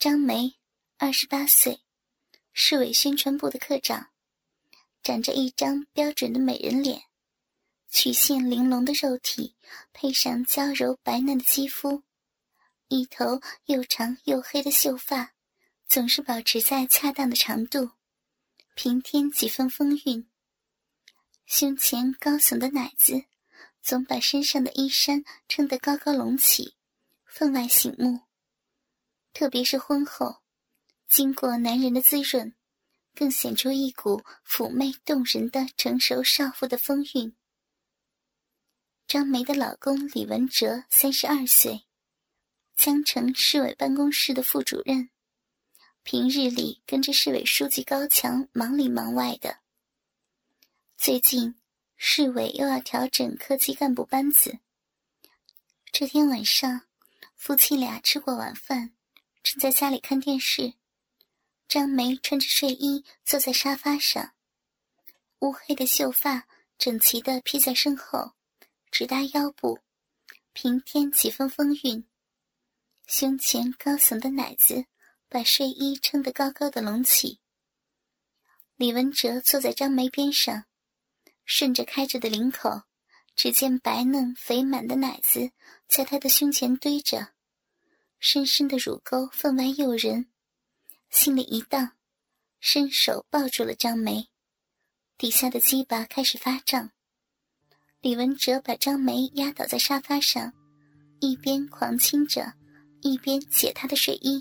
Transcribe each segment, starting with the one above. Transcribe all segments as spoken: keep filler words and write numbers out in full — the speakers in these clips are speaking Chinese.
张梅，二十八岁，市委宣传部的科长，长着一张标准的美人脸，曲线玲珑的肉体配上娇柔白嫩的肌肤，一头又长又黑的秀发总是保持在恰当的长度，平添几分风韵。胸前高耸的奶子总把身上的衣衫撑得高高隆起，分外醒目。特别是婚后，经过男人的滋润，更显出一股妩媚动人的成熟少妇的风韵。张梅的老公李文哲三十二岁，江城市委办公室的副主任，平日里跟着市委书记高强忙里忙外的。最近市委又要调整科级干部班子，这天晚上夫妻俩吃过晚饭，正在家里看电视。张梅穿着睡衣坐在沙发上，乌黑的秀发整齐地披在身后，直达腰部，平添几分风韵。胸前高耸的奶子把睡衣撑得高高的隆起。李文哲坐在张梅边上，顺着开着的领口，只见白嫩肥满的奶子在他的胸前堆着，深深的乳沟分外诱人。心里一荡，伸手抱住了张梅，底下的鸡巴开始发胀。李文哲把张梅压倒在沙发上，一边狂亲着，一边解她的睡衣。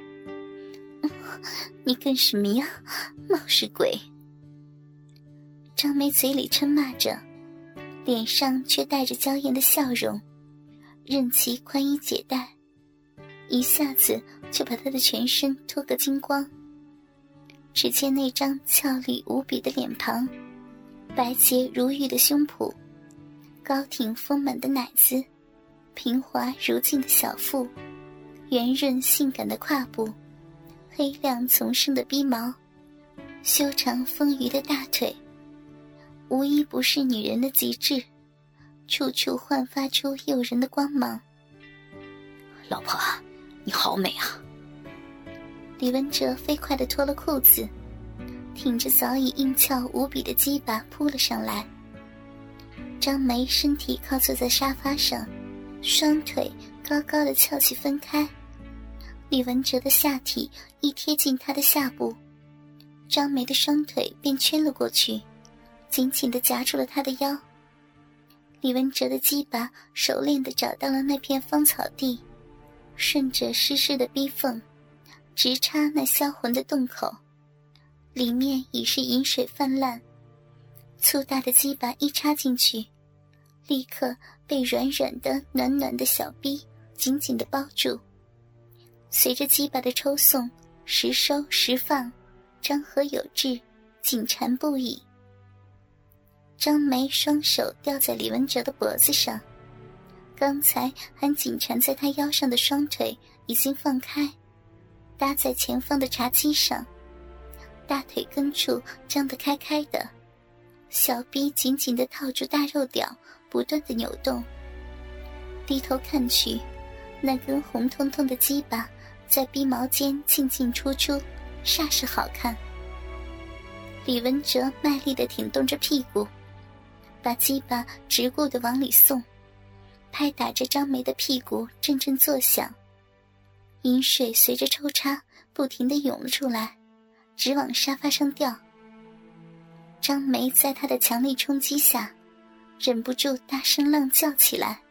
你干什么呀，冒失鬼！张梅嘴里嗔骂着，脸上却带着娇艳的笑容，任其宽衣解带，一下子就把她的全身脱个精光。只见那张俏丽无比的脸庞，白洁如玉的胸脯，高挺丰满的奶子，平滑如镜的小腹，圆润性感的胯部，黑亮丛生的逼毛，修长丰腴的大腿，无一不是女人的极致，处处焕发出诱人的光芒。 老婆，你好美啊！ 李文哲飞快地脱了裤子，挺着早已硬翘无比的鸡巴扑了上来。张梅身体靠坐在沙发上，双腿高高的翘起分开，李文哲的下体一贴近他的下部，张梅的双腿便圈了过去，紧紧地夹住了他的腰。李文哲的鸡巴熟练地找到了那片芳草地，顺着湿湿的逼缝直插那销魂的洞口，里面已是饮水泛滥。粗大的鸡巴一插进去，立刻被软软的暖暖的小逼紧紧地包住。随着鸡巴的抽送，时收时放，张合有致，紧缠不已。张梅双手吊在李文哲的脖子上，刚才还紧缠在他腰上的双腿已经放开，搭在前方的茶几上，大腿根处张得开开的，小臂紧紧地套住大肉屌，不断地扭动。低头看去，那根红彤彤的鸡巴在逼毛间进进出出，煞是好看。李文哲卖力地挺动着屁股，把鸡巴直顾地往里送，拍打着张梅的屁股阵阵作响，饮水随着抽插不停地涌了出来，直往沙发上掉。张梅在他的强力冲击下，忍不住大声浪叫起来。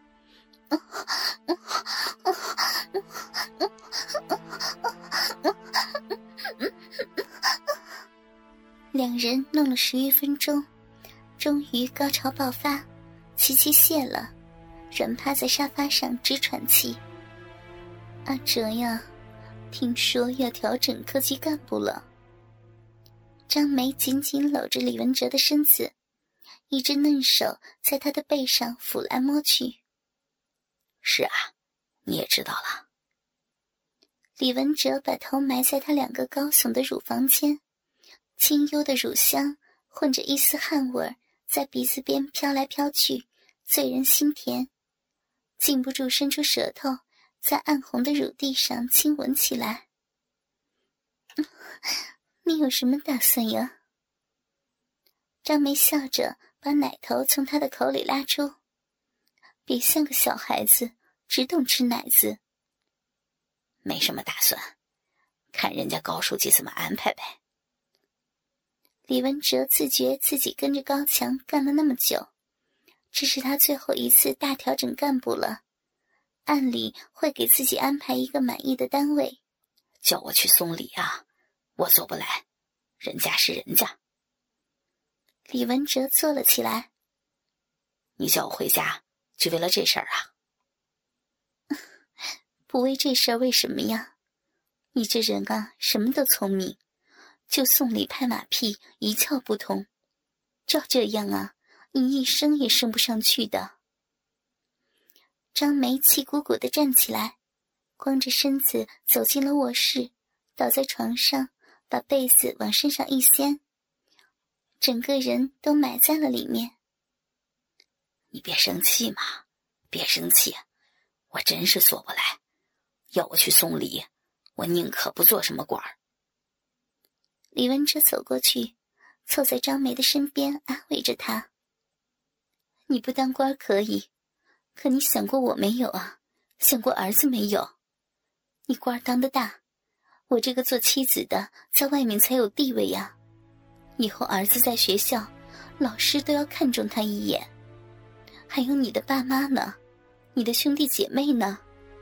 两人弄了十余分钟，终于高潮爆发，琪琪泄了，软趴在沙发上直喘气。阿哲呀，听说要调整科级干部了。张梅紧紧搂着李文哲的身子，一只嫩手在他的背上抚来摸去。 是啊，你也知道了。 李文哲把头埋在他两个高耸的乳房间，清幽的乳香混着一丝汗味在鼻子边飘来飘去，醉人心田。禁不住伸出舌头在暗红的乳地上亲吻起来。你有什么打算呀？张梅笑着把奶头从他的口里拉出，别像个小孩子，只懂吃奶子。 没什么打算，看人家高书记怎么安排呗。 李文哲自觉自己跟着高强干了那么久，这是他最后一次大调整干部了，按理会给自己安排一个满意的单位。 叫我去送礼啊，我做不来，人家是人家。 李文哲坐了起来。 你叫我回家就为了这事儿啊？ 不为这事儿为什么呀？你这人啊，什么都聪明，就送礼拍马屁一窍不通。照这样啊，你一生也升不上去的。张梅气鼓鼓地站起来，光着身子走进了卧室，倒在床上，把被子往身上一掀，整个人都埋在了里面。 你别生气嘛，别生气，我真是做不来。要我去送礼，我宁可不做什么官儿。 李文哲走过去，凑在张梅的身边安慰着她。你不当官可以，可你想过我没有啊？想过儿子没有？你官当得大，我这个做妻子的在外面才有地位呀。以后儿子在学校，老师都要看中他一眼。还有你的爸妈呢？你的兄弟姐妹呢？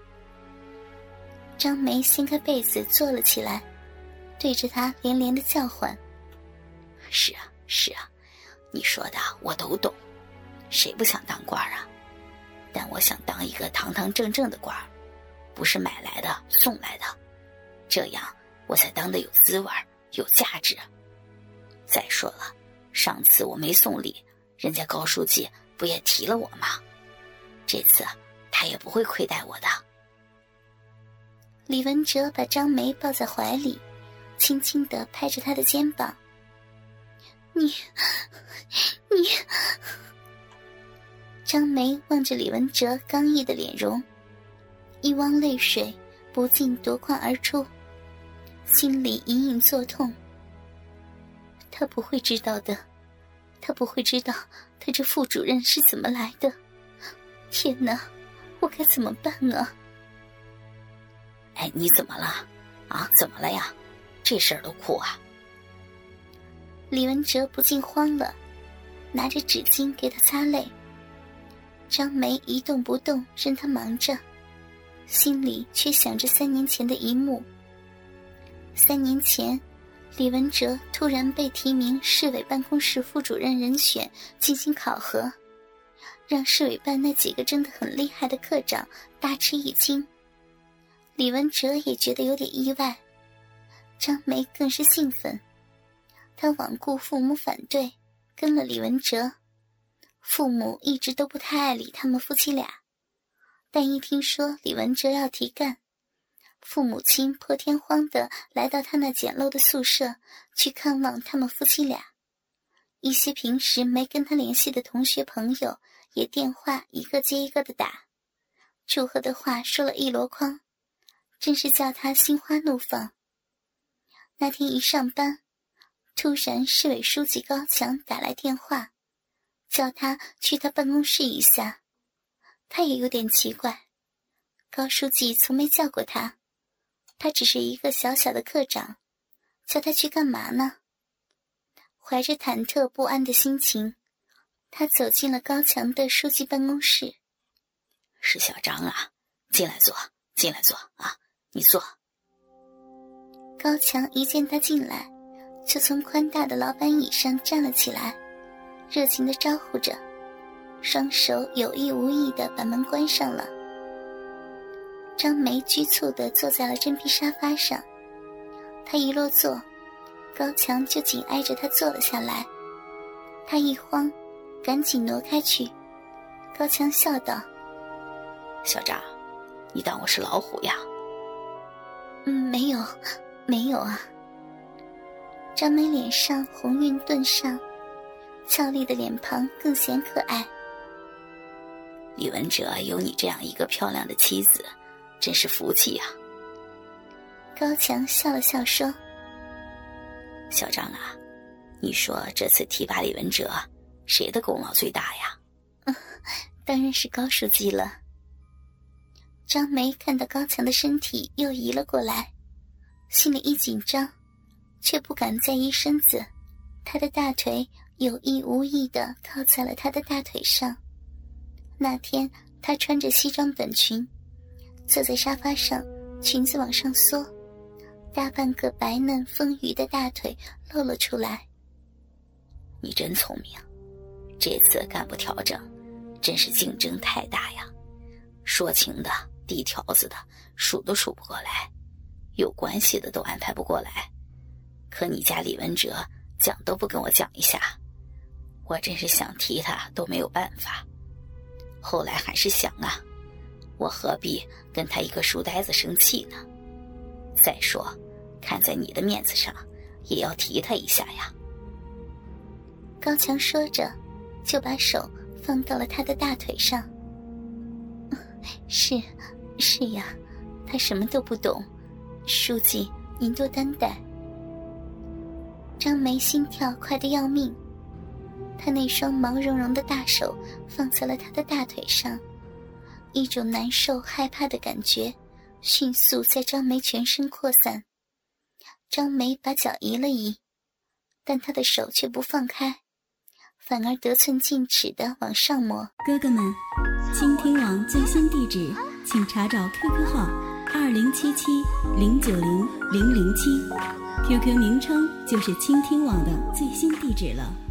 张梅掀开被子坐了起来，对着他连连的叫唤。 是啊，是啊，你说的我都懂，谁不想当官啊？但我想当一个堂堂正正的官，不是买来的送来的，这样我才当得有滋味，有价值。再说了，上次我没送礼，人家高书记不也提了我吗？这次他也不会亏待我的。 李文哲把张梅抱在怀里，轻轻地拍着她的肩膀。你你张梅望着李文哲刚毅的脸容，一汪泪水不禁夺眶而出，心里隐隐作痛。他不会知道的，他不会知道他这副主任是怎么来的。天哪，我该怎么办啊？ 哎，你怎么了？啊，怎么了呀？这事儿都哭啊？ 李文哲不禁慌了，拿着纸巾给他擦泪。张梅一动不动，任他忙着，心里却想着三年前的一幕。三年前，李文哲突然被提名市委办公室副主任人选进行考核，让市委办那几个真的很厉害的科长大吃一惊。李文哲也觉得有点意外，张梅更是兴奋。他罔顾父母反对，跟了李文哲。父母一直都不太爱理他们夫妻俩，但一听说李文哲要提干，父母亲破天荒地来到他那简陋的宿舍去看望他们夫妻俩。一些平时没跟他联系的同学朋友也电话一个接一个的打，祝贺的话说了一箩筐，真是叫他心花怒放。那天一上班，突然市委书记高强打来电话，叫他去他办公室一下。他也有点奇怪，高书记从没叫过他，他只是一个小小的科长，叫他去干嘛呢？怀着忐忑不安的心情，他走进了高强的书记办公室。 是小张啊，进来坐，进来坐啊，你坐。 高强一见他进来，就从宽大的老板椅上站了起来，热情地招呼着，双手有意无意地把门关上了。张梅局促地坐在了真皮沙发上，她一落座，高强就紧挨着她坐了下来。她一慌，赶紧挪开去。高强笑道： 小张，你当我是老虎呀？ 嗯，没有没有啊。张梅脸上红晕顿上，俏丽的脸庞更显可爱。 李文哲有你这样一个漂亮的妻子， 真是福气呀。 高强笑了笑说： 小张啊，你说这次提拔李文哲，谁的功劳最大呀？ 嗯，当然是高书记了。张梅看到高强的身体又移了过来，心里一紧张，却不敢再移身子，他的大腿有意无意地靠在了他的大腿上。那天他穿着西装短裙，坐在沙发上，裙子往上缩，大半个白嫩丰腴的大腿露了出来。 你真聪明，这次干部调整真是竞争太大呀，说情的递条子的数都数不过来，有关系的都安排不过来，可你家李文哲讲都不跟我讲一下，我真是想提他都没有办法。后来还是想啊，我何必跟他一个书呆子生气呢？再说看在你的面子上也要提他一下呀。 高强说着就把手放到了他的大腿上。是是呀，他什么都不懂，书记您多担待。张梅心跳快得要命，他那双毛茸茸的大手放在了他的大腿上，一种难受害怕的感觉迅速在张梅全身扩散。张梅把脚移了移，但她的手却不放开，反而得寸进尺地往上摸。 哥哥们，倾听网最新地址请查找 Q Q 号二零七七零九零零零七 ，Q Q 名称就是倾听网的最新地址了。